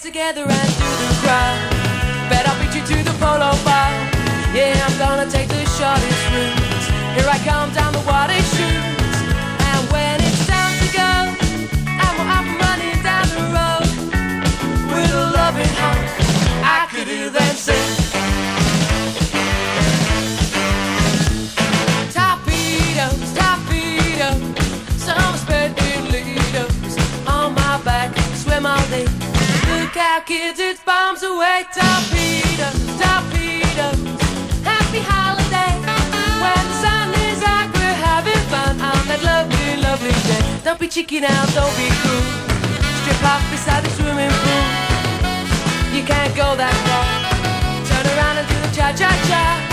together and do the crowd. Bet I'll beat you to the polo bar. Yeah, I'm gonna take the shortest route. Here I come down the water chutes. And when it's time to go, I'm running down the road with a loving heart. I could hear them sing. Torpedoes, torpedoes, some spreading leaders on my back, swim all day. Look out, kids, it's bombs away. Torpedoes, torpedoes, happy holiday. When the sun is out, we're having fun on that lovely, lovely day. Don't be cheeky now, don't be cruel. Strip off beside the swimming pool. You can't go that far. Turn around and do the cha-cha-cha.